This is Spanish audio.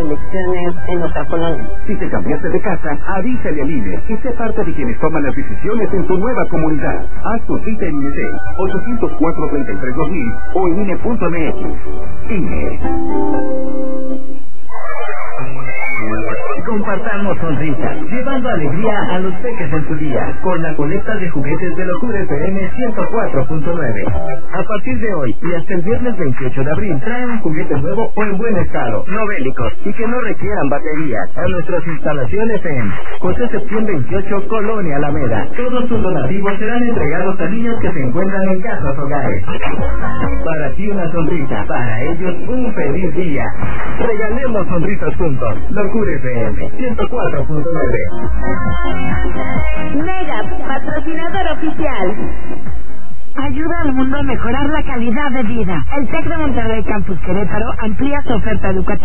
elecciones en nuestra colonia. Si te cambiaste de casa, avísale al INE y sé parte de quienes toman las decisiones en tu nueva comunidad. Haz tu cita en INETEL 804-33-2000 o en INE.mx. INE. Compartamos sonrisas, llevando alegría a los peques en su día, con la colecta de juguetes de Locura FM 104.9. A partir de hoy y hasta el viernes 28 de abril, traen un juguete nuevo o en buen estado, no bélicos, y que no requieran baterías, a nuestras instalaciones en José Septién 28, Colonia Alameda. Todos sus donativos serán entregados a niños que se encuentran en casas hogares. Para ti una sonrisa, para ellos un feliz día. Regalemos sonrisas juntos. Locura FM 104.9. Mega, patrocinador oficial. Ayuda al mundo a mejorar la calidad de vida. El TEC de Monterrey Campus Querétaro amplía su oferta educativa